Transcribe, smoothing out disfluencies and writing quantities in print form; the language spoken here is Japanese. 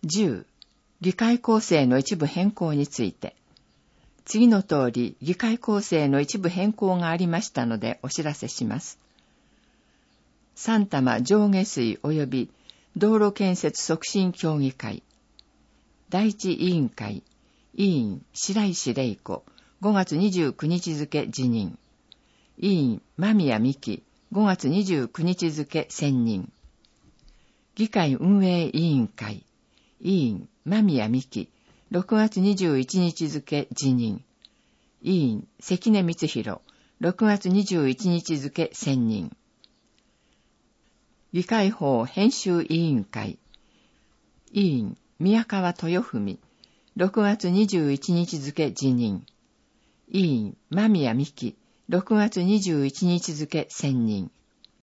10、議会構成の一部変更について。次の通り、議会構成の一部変更がありましたのでお知らせします。三多摩上下水及び道路建設促進協議会。第一委員会、委員白石玲子、5月29日付辞任。委員間宮美希、5月29日付選任。議会運営委員会、委員間宮美希、6月21日付辞任。委員関根光弘、6月21日付選任。議会法編集委員会、委員宮川豊文、6月21日付辞任。委員間宮美希、6月21日付選任。